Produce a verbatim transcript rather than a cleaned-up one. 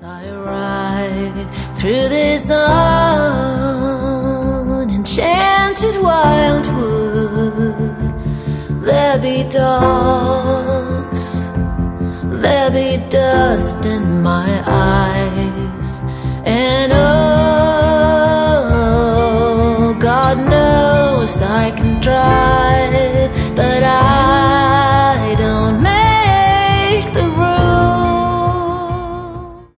I ride through this unenchanted wildwood, there be dogs, there be dust in my eyes, and oh, God knows I can drive, but I